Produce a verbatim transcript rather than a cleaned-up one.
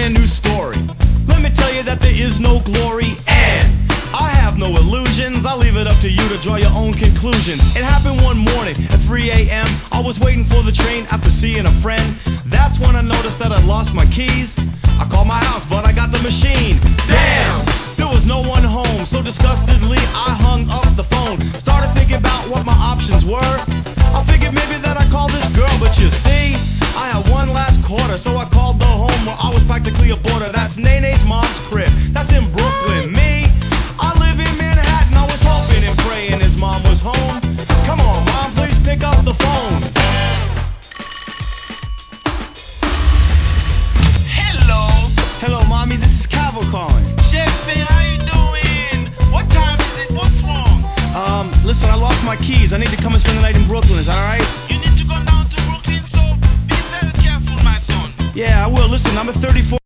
brand new story. Let me tell you that there is no glory, and I have no illusions. I'll leave it up to you to draw your own conclusions. It happened one morning at three A M I was waiting for the train after seeing a friend. That's when I noticed that I'd lost my keys. I called my house, but I got the machine. Damn! There was no one home, so disgustedly I hung up the phone. Started thinking about what my options were. I figured maybe that I'd call this girl, but you see, I had one last quarter, so I called the home where I was practically a boarder. That's Nene's mom's crib. That's in Brooklyn. Me, I live in Manhattan. I was hoping and praying his mom was home. Come on, Mom, please pick up the phone. Hello. Hello, Mommy, this is Cavill calling. Jeffy, how you doing? What time is it? What's wrong? Um, listen, I lost my keys. I need to come and spend the night in Brooklyn. Is that alright? You need to go down to Brooklyn, so be very careful, my son. Yeah, I will. Listen, I'm a thirty-four.